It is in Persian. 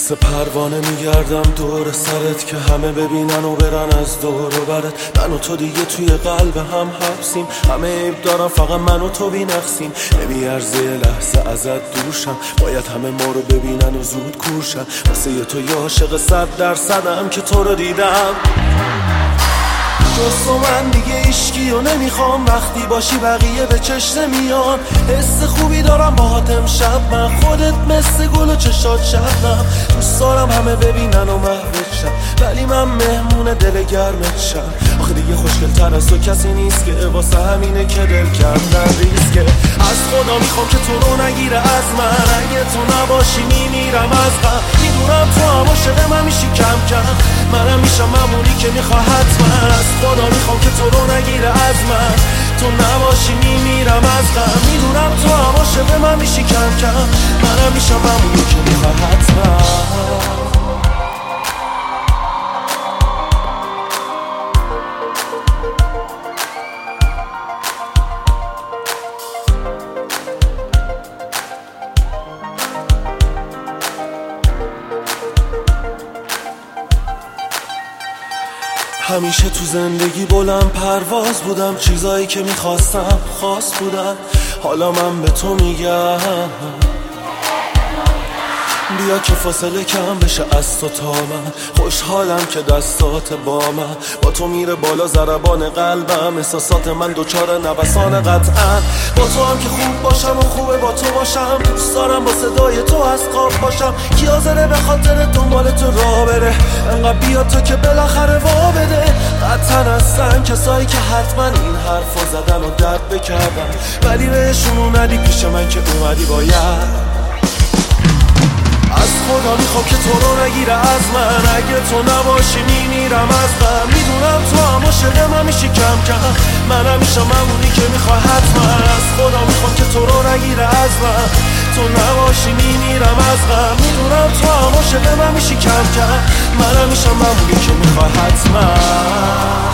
مثل پروانه میگردم دور سرت که همه ببینن و برن از دور و برت. من و تو دیگه توی قلب هم حبسیم، همه عیب دارن فقط من و تو بینقصیم. نمیارزه لحظه ازت دوشم، باید همه ما رو ببینن و زود کورشن. واسه یه تو یه عاشق 100% که تو رو دیدم. جز تو من دیگه عشقی و نمیخوام، وقتی باشی بقیه به چشم نمیان. حس خوبی دارم باهات امشب من، خودت مثل گل و چشات شبنم. دوست دارم همه ببینن و محوت شم، ولی من مهمون دل گرمت شم. آخه دیگه خوشگل تر از تو کسی نیست که، واسه همینه که دل کردن ریسکه. از خدا میخوام که تو رو نگیره از من، اگه تو نباشی میمیرم از غم. میدونم تو هم عاشق من میشی کم کم، منم میشم ممونی که میخواه حتما. از خدا میخوام که تو رو نگیره از من، تو نباشی میمیرم از غم. میدونم تو هم عاشق من میشی کم کم، منم میشم ممونی که میخواه حتما. همیشه تو زندگی بلند پرواز بودم، چیزایی که میخواستم خاص بودن. حالا من به تو میگم بیا که فاصله کم بشه از تو تا من. خوشحالم که دستات با من، با تو میره بالا ضربان قلبم. احساسات من دوچار نوسان قطعا، با تو هم که خوب باشم و خوبه با تو باشم. دوست دارم با صدای تو از خواب باشم، کی حاضره به خاطر دنبال تو راه بره. انقدر بیا تو که بالاخره وا بده. قطعا هستن کسایی که حتما این حرفو زدن و درد بکردن، ولی بهشون اومدی پیش من که اومدی باید. از خدا میخوام که تو رو نگیره از من، اگه تو نباشی میمیرم از غم. میدونم تو هم عاشق من میشی کم کم، منم میشم ممونی که میخواه حتما. از خدا میخوام که تو رو نگیره از من، تو نباشی میمیرم از غم. میدونم تو هم عاشق من میشی کم کم، منم میشم ممونی که میخواه حتما.